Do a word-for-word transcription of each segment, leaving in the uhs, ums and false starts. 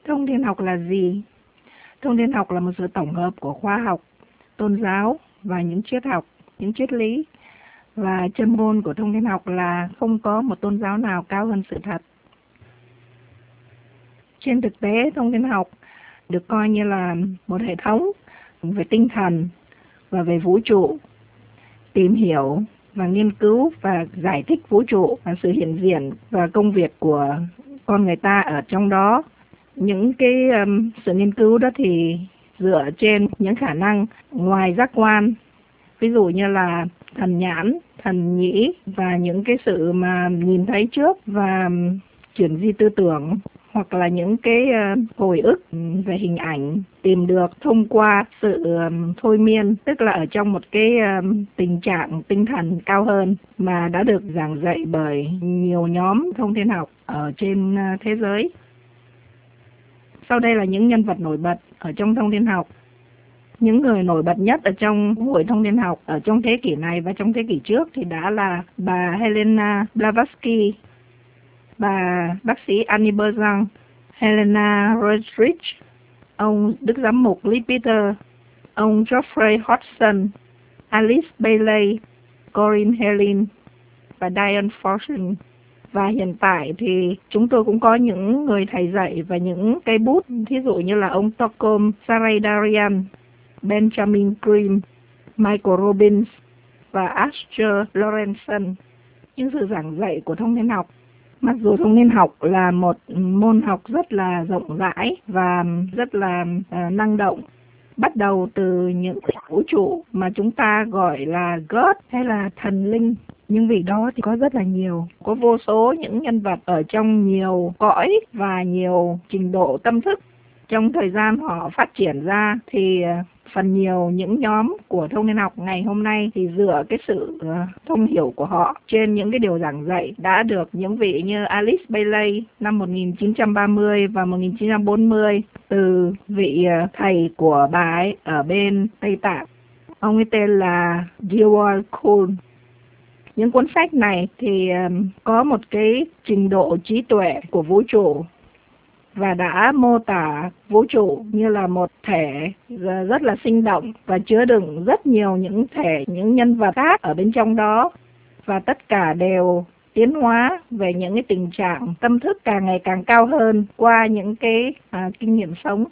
Thông thiên học là gì? Thông thiên học là một sự tổng hợp của khoa học, tôn giáo và những triết học, những triết lý. Và chân ngôn của thông thiên học là không có một tôn giáo nào cao hơn sự thật. Trên thực tế, thông thiên học được coi như là một hệ thống về tinh thần và về vũ trụ, tìm hiểu và nghiên cứu và giải thích vũ trụ và sự hiện diện và công việc của con người ta ở trong đó. Những cái um, sự nghiên cứu đó thì dựa trên những khả năng ngoài giác quan, ví dụ như là thần nhãn, thần nhĩ và những cái sự mà nhìn thấy trước và chuyển di tư tưởng, hoặc là những cái uh, hồi ức về hình ảnh tìm được thông qua sự um, thôi miên, tức là ở trong một cái um, tình trạng tinh thần cao hơn mà đã được giảng dạy bởi nhiều nhóm thông thiên học ở trên uh, thế giới. Sau đây là những nhân vật nổi bật ở trong thông thiên học. Những người nổi bật nhất ở trong hội thông thiên học ở trong thế kỷ này và trong thế kỷ trước thì đã là bà Helena Blavatsky, bà bác sĩ Annie Besant, Helena Roerich, ông Đức Giám mục Lee Peter, ông Geoffrey Hodgson, Alice Bailey, Corinne Helin và Diane Fortune. Và hiện tại thì chúng tôi cũng có những người thầy dạy và những cây bút, thí dụ như là ông Tocom Saraydarian, Benjamin Grimm, Michael Robbins và Asher Lorenzen. Những sự giảng dạy của thông thiên học. Mặc dù thông thiên học là một môn học rất là rộng rãi và rất là uh, năng động, bắt đầu từ những vũ trụ mà chúng ta gọi là God hay là thần linh. Nhưng vì đó thì có rất là nhiều, có vô số những nhân vật ở trong nhiều cõi và nhiều trình độ tâm thức. Trong thời gian họ phát triển ra thì phần nhiều những nhóm của thông thiên học ngày hôm nay thì dựa cái sự thông hiểu của họ trên những cái điều giảng dạy đã được những vị như Alice Bailey năm một nghìn chín trăm ba mươi và một nghìn chín trăm bốn mươi từ vị thầy của bà ấy ở bên Tây Tạng. Ông ấy tên là Dewar Kuhn. Những cuốn sách này thì um, có một cái trình độ trí tuệ của vũ trụ và đã mô tả vũ trụ như là một thể rất là sinh động và chứa đựng rất nhiều những thể, những nhân vật khác ở bên trong đó, và tất cả đều tiến hóa về những cái tình trạng tâm thức càng ngày càng cao hơn qua những cái à, kinh nghiệm sống.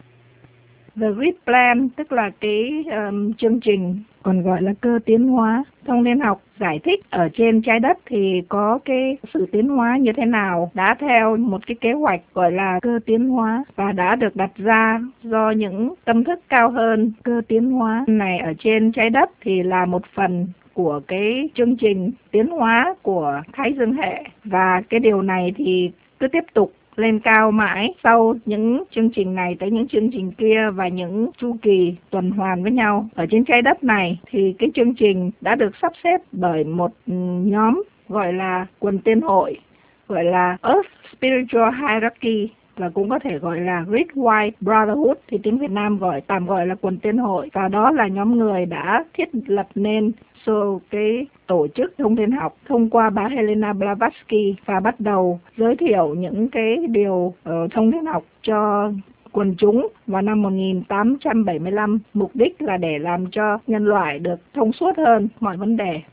The Great Plan, tức là cái um, chương trình còn gọi là cơ tiến hóa. Thông thiên học giải thích ở trên trái đất thì có cái sự tiến hóa như thế nào, đã theo một cái kế hoạch gọi là cơ tiến hóa và đã được đặt ra do những tâm thức cao hơn. Cơ tiến hóa này ở trên trái đất thì là một phần của cái chương trình tiến hóa của Thái Dương hệ, và cái điều này thì cứ tiếp tục lên cao mãi sau những chương trình này tới những chương trình kia và những chu kỳ tuần hoàn với nhau. Ở trên trái đất này thì cái chương trình đã được sắp xếp bởi một nhóm gọi là quần tiên hội, gọi là Earth Spiritual Hierarchy, và cũng có thể gọi là Great White Brotherhood, thì tiếng Việt Nam gọi tạm gọi là quần tiên hội. Và đó là nhóm người đã thiết lập nên so cái tổ chức thông thiên học thông qua bà Helena Blavatsky và bắt đầu giới thiệu những cái điều uh, thông thiên học cho quần chúng vào năm một nghìn tám trăm bảy mươi lăm, mục đích là để làm cho nhân loại được thông suốt hơn mọi vấn đề.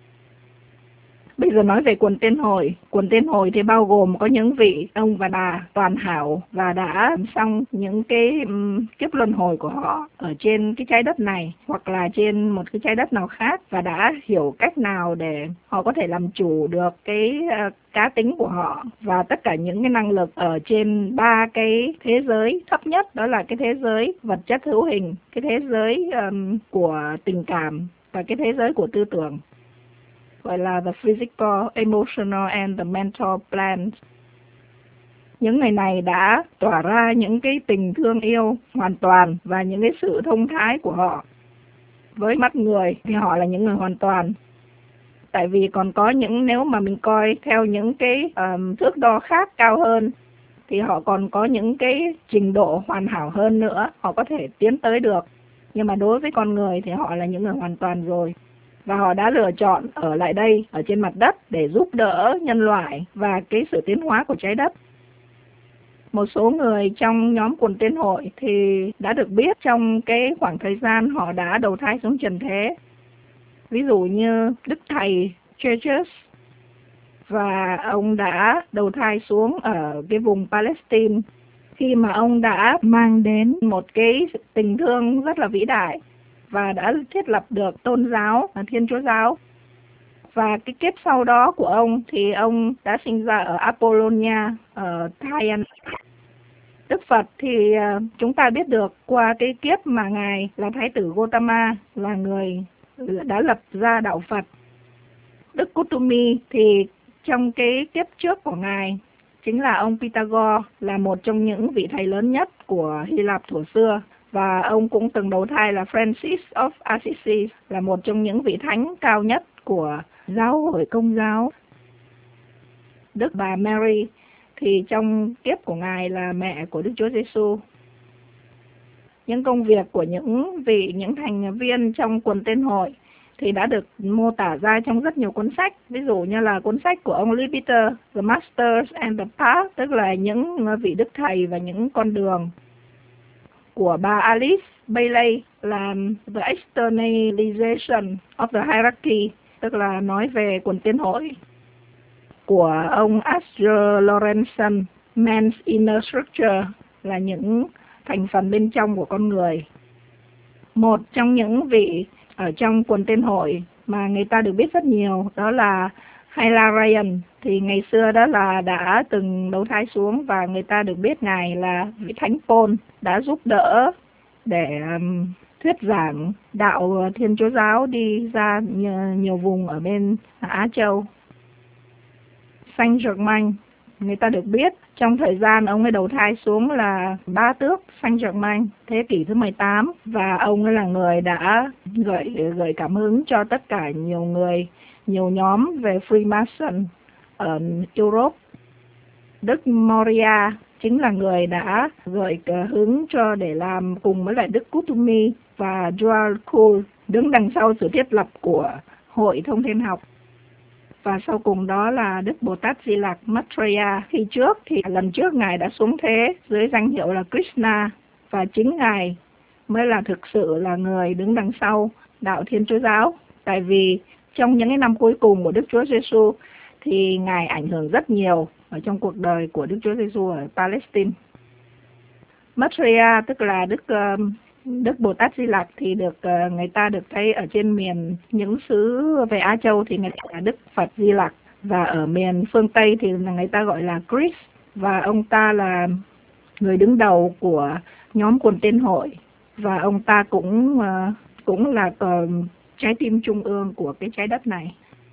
Bây giờ nói về quần tiên hội. Quần tiên hội thì bao gồm có những vị ông và bà toàn hảo và đã xong những cái um, kiếp luân hồi của họ ở trên cái trái đất này hoặc là trên một cái trái đất nào khác, và đã hiểu cách nào để họ có thể làm chủ được cái uh, cá tính của họ và tất cả những cái năng lực ở trên ba cái thế giới thấp nhất, đó là cái thế giới vật chất hữu hình, cái thế giới um, của tình cảm và cái thế giới của tư tưởng, gọi là the physical, emotional and the mental plans. Những người này đã tỏa ra những cái tình thương yêu hoàn toàn và những cái sự thông thái của họ. Với mắt người thì họ là những người hoàn toàn. Tại vì còn có những, nếu mà mình coi theo những cái um, thước đo khác cao hơn, thì họ còn có những cái trình độ hoàn hảo hơn nữa, họ có thể tiến tới được. Nhưng mà đối với con người thì họ là những người hoàn toàn rồi. Và họ đã lựa chọn ở lại đây, ở trên mặt đất để giúp đỡ nhân loại và cái sự tiến hóa của trái đất. Một số người trong nhóm quần tiên hội thì đã được biết trong cái khoảng thời gian họ đã đầu thai xuống trần thế. Ví dụ như Đức Thầy Churches, và ông đã đầu thai xuống ở cái vùng Palestine khi mà ông đã mang đến một cái tình thương rất là vĩ đại và đã thiết lập được tôn giáo là Thiên Chúa Giáo. Và cái kiếp sau đó của ông thì ông đã sinh ra ở Apollonia, ở Thailand. Đức Phật thì chúng ta biết được qua cái kiếp mà Ngài là Thái tử Gotama, là người đã lập ra đạo Phật. Đức Kutumi thì trong cái kiếp trước của Ngài chính là ông Pythagore, là một trong những vị thầy lớn nhất của Hy Lạp thuở xưa. Và ông cũng từng đầu thai là Francis of Assisi, là một trong những vị thánh cao nhất của giáo hội Công giáo. Đức bà Mary thì trong kiếp của Ngài là mẹ của Đức Chúa Giêsu. Những công việc của những vị, những thành viên trong quần tiên hội thì đã được mô tả ra trong rất nhiều cuốn sách. Ví dụ như là cuốn sách của ông Lee Peter, The Masters and the Path, tức là những vị đức thầy và những con đường. Của bà Alice Bailey là The Externalization of the Hierarchy, tức là nói về quần tiên hội. Của ông Asger Lorenzen, Man's Inner Structure, là những thành phần bên trong của con người. Một trong những vị ở trong quần tiên hội mà người ta được biết rất nhiều đó là Hilarion, thì ngày xưa đó là đã từng đấu thai xuống, và người ta được biết Ngài là vị Thánh Paul đã giúp đỡ để um, thuyết giảng đạo Thiên Chúa Giáo đi ra nhiều, nhiều vùng ở bên Á Châu. Saint Germain, người ta được biết trong thời gian ông ấy đầu thai xuống là bá tước Saint Germain thế kỷ thứ mười tám, và ông ấy là người đã gợi gợi cảm hứng cho tất cả nhiều người, nhiều nhóm về Freemason ở Europe. Đức Moria chính là người đã gợi hứng cho để làm cùng với lại Đức Kutumi và Joel Kuhl đứng đằng sau sự thiết lập của Hội Thông Thiên Học. Và sau cùng đó là Đức Bồ Tát Di Lặc Maitreya. Khi trước thì lần trước Ngài đã xuống thế dưới danh hiệu là Krishna, và chính Ngài mới là thực sự là người đứng đằng sau đạo Thiên Chúa Giáo. Tại vì trong những cái năm cuối cùng của Đức Chúa Giêsu thì Ngài ảnh hưởng rất nhiều ở trong cuộc đời của Đức Chúa Giêsu ở Palestine. Maitreya tức là Đức Đức Bồ Tát Di Lặc thì được người ta được thấy ở trên miền những xứ về Á Châu thì người ta là Đức Phật Di Lặc, và ở miền phương Tây thì người ta gọi là Christ, và ông ta là người đứng đầu của nhóm quần tiên hội, và ông ta cũng cũng là trái tim trung ương của cái trái đất này.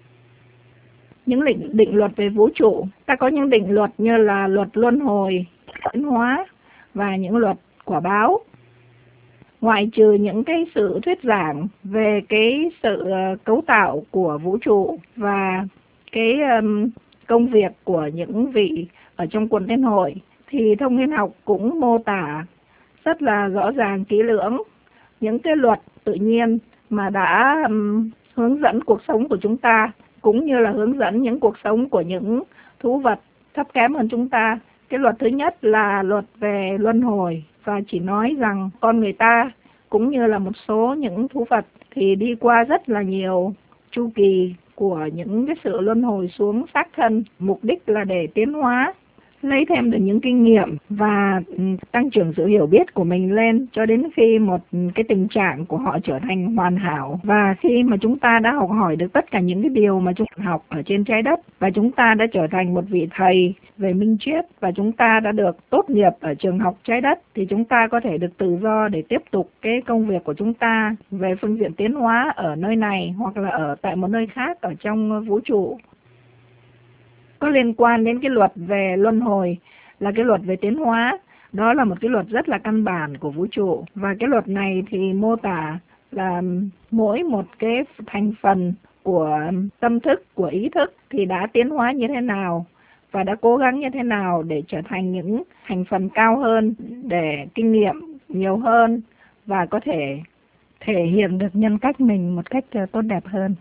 Những định, định luật về vũ trụ, ta có những định luật như là luật luân hồi, tiến hóa và những luật quả báo. Ngoại trừ những cái sự thuyết giảng về cái sự cấu tạo của vũ trụ và cái um, công việc của những vị ở trong quần tiên hội, thì thông thiên học cũng mô tả rất là rõ ràng kỹ lưỡng những cái luật tự nhiên mà đã um, hướng dẫn cuộc sống của chúng ta, cũng như là hướng dẫn những cuộc sống của những thú vật thấp kém hơn chúng ta. Cái luật thứ nhất là luật về luân hồi, và chỉ nói rằng con người ta cũng như là một số những thú vật thì đi qua rất là nhiều chu kỳ của những cái sự luân hồi xuống xác thân, mục đích là để tiến hóa, lấy thêm được những kinh nghiệm và tăng trưởng sự hiểu biết của mình lên cho đến khi một cái tình trạng của họ trở thành hoàn hảo. Và khi mà chúng ta đã học hỏi được tất cả những cái điều mà chúng ta học ở trên trái đất, và chúng ta đã trở thành một vị thầy về minh triết, và chúng ta đã được tốt nghiệp ở trường học trái đất, thì chúng ta có thể được tự do để tiếp tục cái công việc của chúng ta về phương diện tiến hóa ở nơi này hoặc là ở tại một nơi khác ở trong vũ trụ. Có liên quan đến cái luật về luân hồi là cái luật về tiến hóa. Đó là một cái luật rất là căn bản của vũ trụ. Và cái luật này thì mô tả là mỗi một cái thành phần của tâm thức, của ý thức thì đã tiến hóa như thế nào và đã cố gắng như thế nào để trở thành những thành phần cao hơn, để kinh nghiệm nhiều hơn và có thể thể hiện được nhân cách mình một cách tốt đẹp hơn.